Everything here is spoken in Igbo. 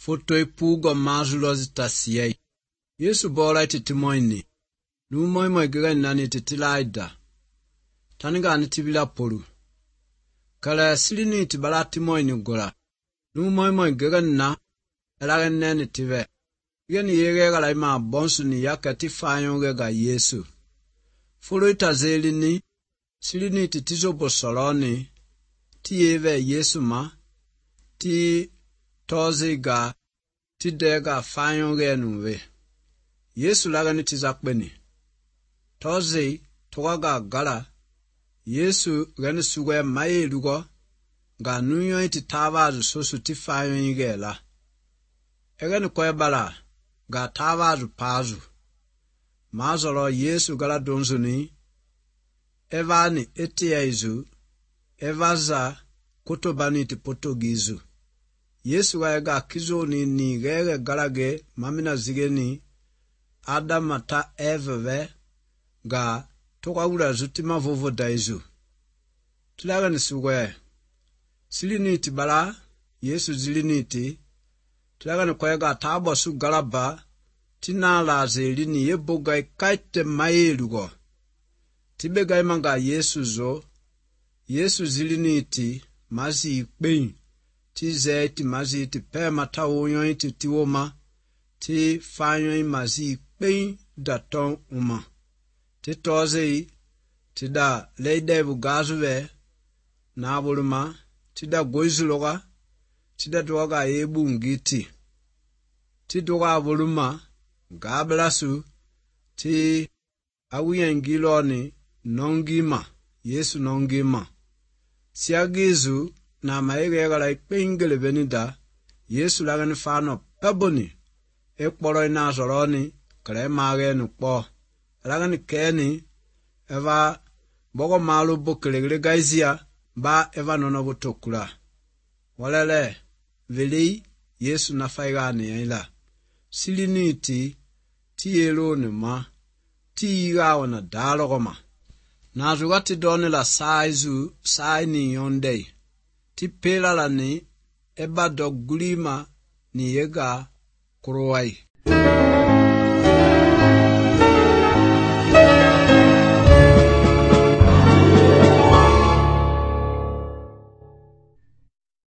foto ipugo mazulo zitasiye. Yesu bola ititimoini. Numoimo igirani nani titilaida. Taniga nitibila polu. Kala silini itibala timoini gola. Numoimo igirani na elagani neni tibe. Igeni yegega la ima bonsu ni yakati fanyo gega Yesu. Fulu itazeli ni silini ititizo bosoloni. Ti eve Yesu ma. Ti tozi ga. Ti dega fanyo genuwe. Yesu lagani tizakbeni. Tozi togaga gala. Yesu gani suwe maye lugo. Ga nuyo iti tawazu sosu ti fanyo igela. Egani kwe bala. Ga tawazu pazu. Mazolo Yesu gala donzuni. Evani etiyaizu. Evaza kutobani ti potogizu. Yesu ga kizo ni gege galage mamina zigeni. Adamata eveve ga toka ula zutima vovo daizu. Tulaga ni suwe. Siliniti bala. Yesu ziliniti. Tulaga ni kwega tabo su galaba. Tina la zelini yeboga ikaite maelugo. Tibega imanga Yesu zo. Yesu ziliniti mazi ikpein. Tize iti mazi iti pema taunyo iti tiwoma. Ti fanyo mazi ikpein daton uma. Ti toze ti da leide bugazuwe. Na buluma. Ti da goizuloga. Ti da doga ebu ngiti. Ti doga buluma. Gablasu. Ti awiyengiloni nongima. Yesu nongima. Siagizu na maegegala ikpengele benida. Yesu lagani fano peboni. Ekporo ina zoroni. Kale mage nukpo. Lagani keni. Eva bogo malu bokelegele gaizia. Ba eva nono botokula. Walele. Veli. Yesu na faigani yaila. Siliniti. Ti eloni ma. Ti igawa na dalogoma. Na zugati doni la saizu. Saini yondei. Ti pela la ni. Eba dogulima. Ni yega. Kuruwai.